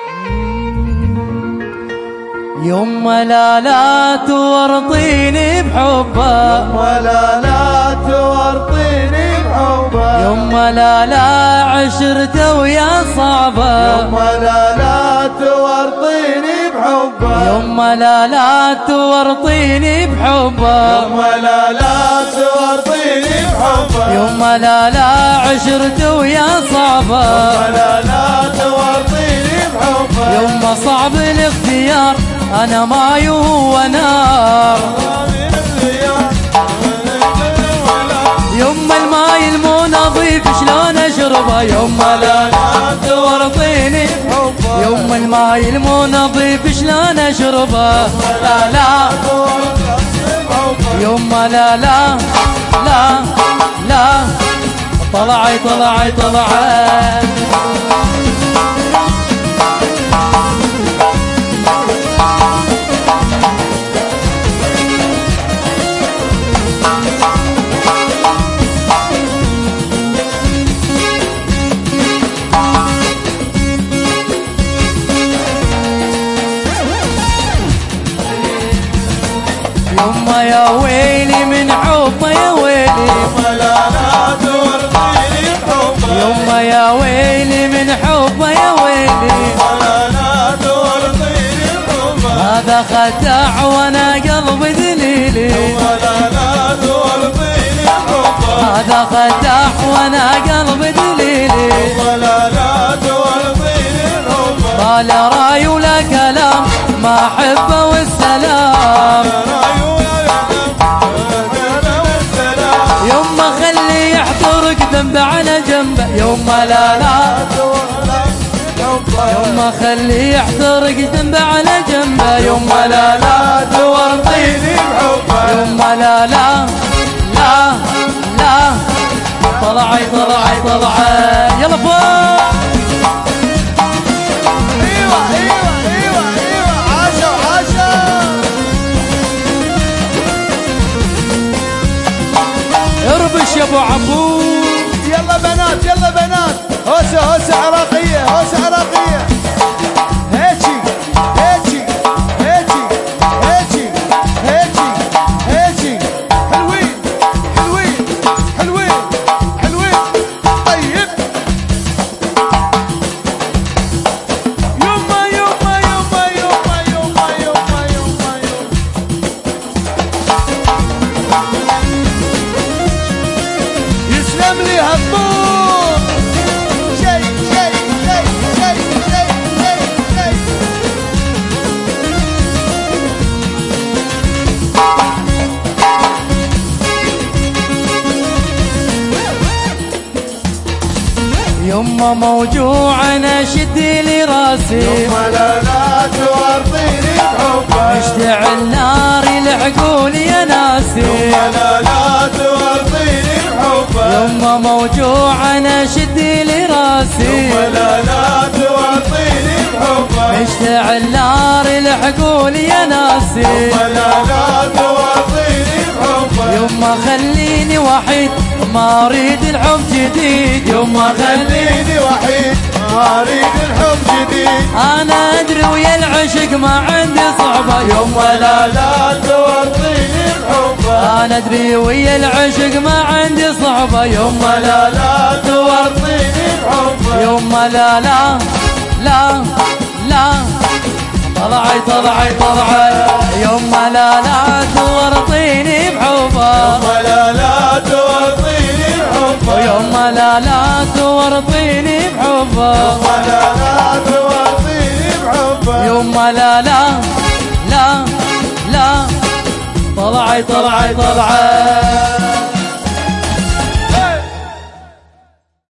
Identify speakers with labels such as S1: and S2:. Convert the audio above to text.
S1: يما لا تورطيني بحبه،
S2: يما لا تورطيني بحبه،
S1: يما لا عشرته ويا صعبه،
S2: يما لا تورطيني بحبه،
S1: يما لا تورطيني بحبه،
S2: يما لا تورطيني بحبه،
S1: يما لا عشرته ويا صعبه،
S2: يما لا تورطيني بحبه،
S1: يما صعب الاختيار انا ماي وهو نار، يما الماي المو نظيف شلون اشربه، يما لا تورطيني بحبه، يما الماي المو نظيف شلون اشربه، لا يما لا طلعي يما يا ويلي من حبه يا ويلي،
S2: يما لا تورطيني بحبه،
S1: يما يا ويلي من حبه يا ويلي،
S2: يما لا تورطيني بحبه،
S1: هذا خداع وانا قلبي دليلي،
S2: يما لا تورطيني بحبه،
S1: هذا خداع وانا قلبي دليلي،
S2: يما لا تورطيني بحبه،
S1: ما لا راي ولا كلام ما احبه والسلام، يما خلي يحضرك ذنب على جنبه، يما لا يما خلي يحضرك ذنب على جنبه، يما لا
S2: تورطيني بحبه،
S1: يما لا طلعي يلا فوق.
S2: ايوه عاشا
S1: اربش يا ابو عبود،
S2: يلا بنات هوسه عراقيه هيجي حلوين طيب، يسلم لي هالطول شي
S1: يما موجوع انا شدي لي راسي،
S2: يما لا تورطيني بحبه،
S1: اشتعل ناري العقول يا ناسي،
S2: يما لا تورطيني بحبه،
S1: يما موجوع انا شدي لي راسي،
S2: يما لا تورطيني بحبه،
S1: اشتعل ناري العقول يا ناسي،
S2: يما لا تورطيني بحبه،
S1: يما خليني وحيد ما اريد الحب جديد، يما
S2: خليني وحيد ما اريد الحب جديد،
S1: انا ادري ويا العشق ما عندي صعبه، يما
S2: لا تورطيني بحبه،
S1: انا ادري ويا العشق ما عندي صعبه، يما
S2: لا تورطيني بحبه،
S1: يما لا طلعي يما لا تورطيني بحبه،
S2: يما لا تورطيني بحبه،
S1: يما لا تورطيني بحبه،
S2: يما لا تورطيني بحبه،
S1: يما لا طلعي